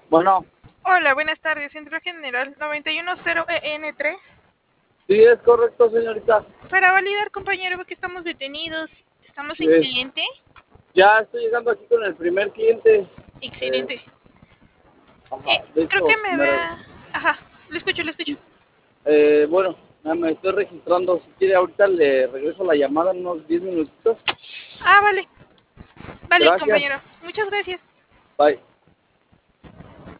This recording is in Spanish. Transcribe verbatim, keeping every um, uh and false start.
Bueno, Hola, buenas tardes. Centro General noventa y uno cero E N tres. sí es correcto, señorita. Para validar, compañero, porque estamos detenidos. Estamos sin Eh, cliente. ya estoy llegando aquí con el primer cliente. Eh, Excelente. Eh, ajá, de creo que hecho, me me re- vea. Ajá, lo escucho, lo escucho. eh, bueno, ya me estoy registrando. Si quiere, ahorita le regreso la llamada en unos diez minutitos. Ah, vale. Vale, Gracias. compañero. Muchas gracias. Bye.